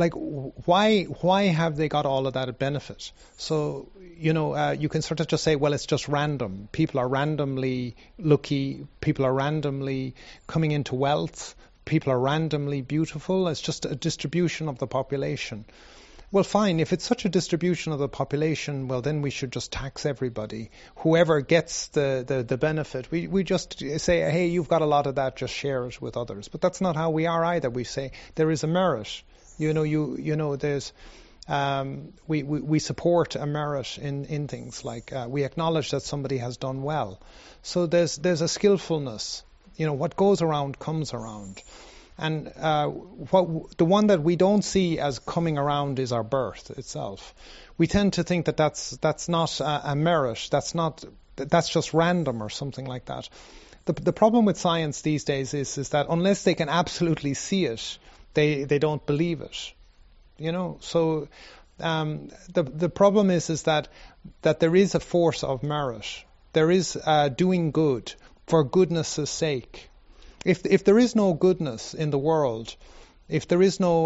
why have they got all of that benefit? So, you can sort of just say, well, it's just random. People are randomly lucky. People are randomly coming into wealth. People are randomly beautiful. It's just a distribution of the population. Well, fine. If it's such a distribution of the population, well, then we should just tax everybody. Whoever gets the benefit, we just say, hey, you've got a lot of that, just share it with others. But that's not how we are either. We say there is a merit. There's we support a merit in things like we acknowledge that somebody has done well. So there's a skillfulness. What goes around comes around. And the one that we don't see as coming around is our birth itself. We tend to think that that's not a merit. That's just random or something like that. The problem with science these days is that unless they can absolutely see it, they don't believe it. So the problem is that there is a force of merit. There is doing good for goodness' sake. If there is no goodness in the world, if there is no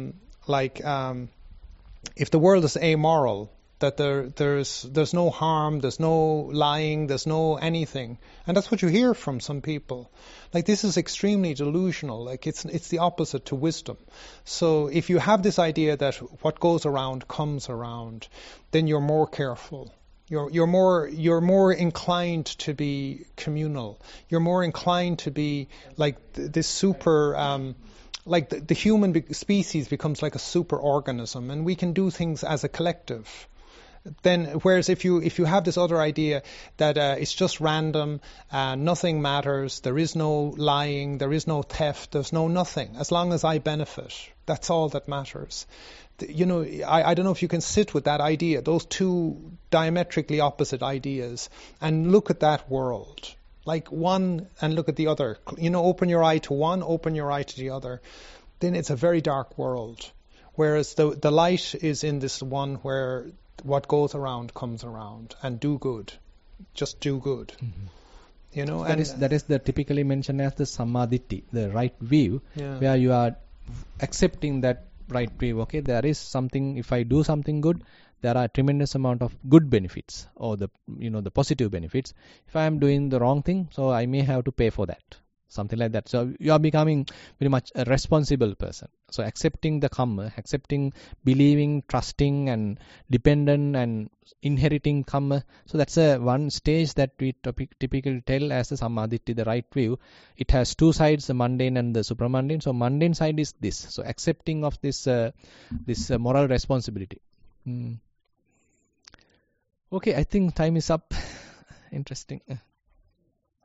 if the world is amoral, that there's no harm, there's no lying, there's no anything, and that's what you hear from some people. Like, this is extremely delusional. Like, it's the opposite to wisdom. So if you have this idea that what goes around comes around, then you're more careful. You're more inclined to be communal. You're more inclined to be like this super, like the human species becomes like a super organism, and we can do things as a collective. Then, whereas if you have this other idea that it's just random, nothing matters, there is no lying, there is no theft, there's no nothing. As long as I benefit, that's all that matters. I don't know if you can sit with that idea, those two diametrically opposite ideas, and look at that world. Like one and look at the other. Open your eye to one, open your eye to the other. Then it's a very dark world. Whereas the light is in this one where what goes around comes around, and do good. Just do good. Mm-hmm. That is the typically mentioned as the samadhi, the right view, where you are accepting that right view. Okay, there is something. If I do something good, there are a tremendous amount of good benefits, or the positive benefits. If I am doing the wrong thing, so I may have to pay for that. Something like that. So you are becoming very much a responsible person. So accepting the karma, believing, trusting, and dependent, and inheriting karma. So that's one stage that we typically tell as the samadhi, the right view. It has two sides, the mundane and the supramundane. So mundane side is this. So accepting of this moral responsibility. Okay, I think time is up. Interesting.